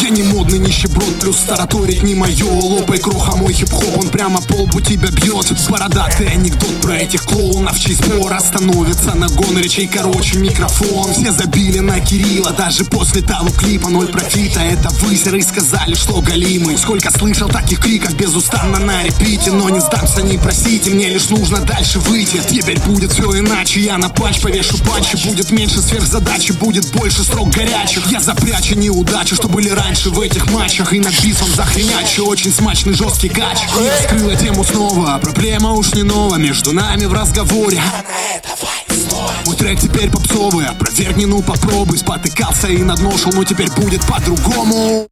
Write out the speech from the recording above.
Я не модный нищеброд, плюс тараторить не мое. Лопай кроха, мой хип-хоп, он прямо по лбу тебя бьет. Бородатый анекдот про этих клоунов, чей спор остановится на гон речей, короче микрофон. Все забили на Кирилла, даже после того клипа. Ноль профита, это высеры и сказали, что галимый. Сколько слышал таких криков безустанно на репите. Но не сдамся, не просите, мне лишь нужно дальше выйти. Теперь будет все иначе, я на панч повешу панчи. Будет меньше сверхзадачи, будет больше строк горячих. Я запрячу неудачи, что были раньше в этих матчах. И над бисом захренячу, очень смачный жесткий кач. И вскрыла тему снова, проблема уж не нова между нами в разговоре. Мой трек теперь попсовый, опровергни, ну попробуй. Спотыкался и над ношел, но теперь будет по-другому.